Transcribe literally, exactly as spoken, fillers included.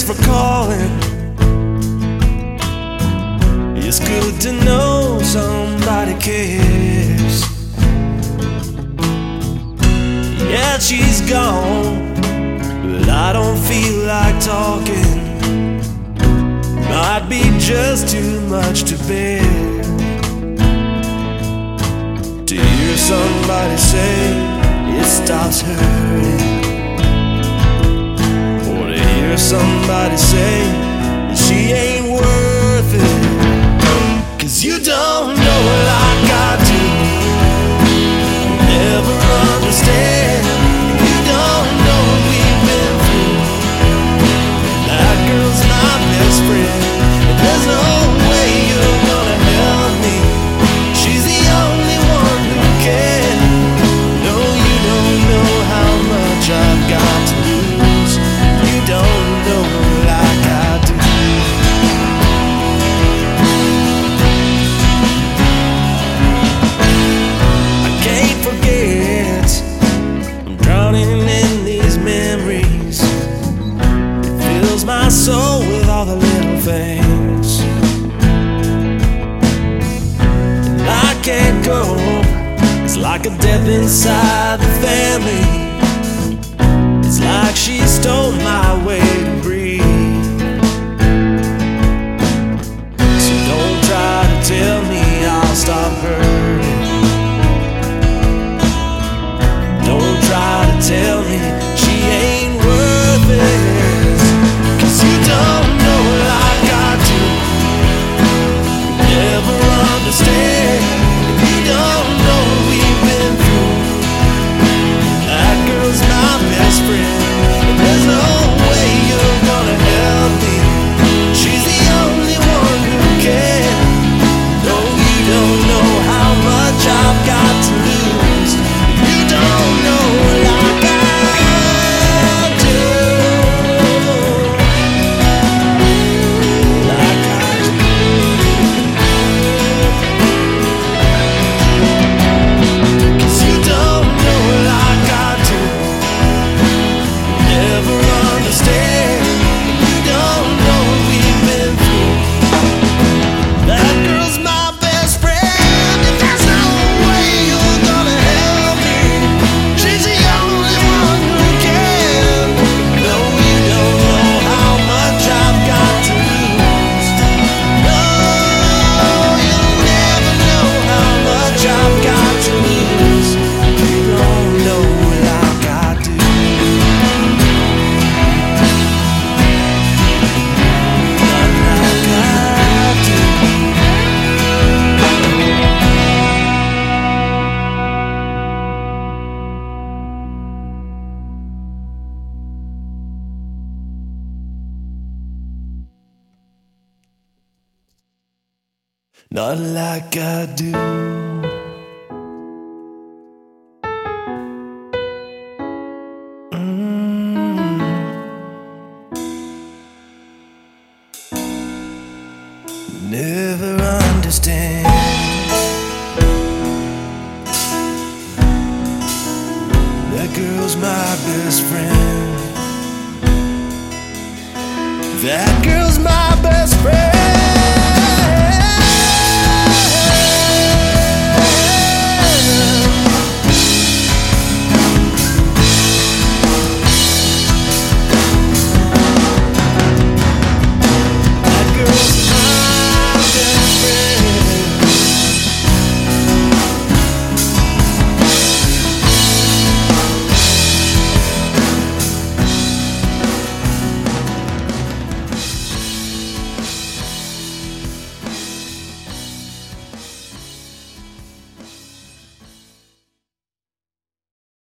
Thanks for calling. It's good to know somebody cares. Yeah, she's gone, but I don't feel like talking. Might be just too much to bear. To hear somebody say it stops hurting, or to hear somebody say that she ain't worth it. 'Cause you don't know like I do, never understand. You don't know what we've been through. That girl's my best friend, and there's no way you're gonna help me. She's the only one who can. No, you don't know how much I've got to lose. You don't know like I do. I can't forget, I'm drowning in these memories. It fills my soul with all the little things. And I can't go, it's like a death inside the family. It's like she stole my way to breathe. So don't try to tell me I'll stop hurting. Don't try to tell me she ain't worth it. 'Cause you don't know like I do, never understand. You don't know what we've been through. That girl's my best friend, and there's no way you're gonna help me. She's the only one who can. No, you don't know how much I've got to lose. You don't know like I do. Like I do. 'Cause you don't know like I do, never understand. You don't know what we've been through. That girl's my best friend, and there's no way you're gonna help me. She's the only one who can. No, you don't know how much I've got to lose. No, you'll never know how much I've got to lose. You don't know like I do. Not like I do. Not like I do. Mm. Never understand. That girl's my best friend. That girl's my best friend.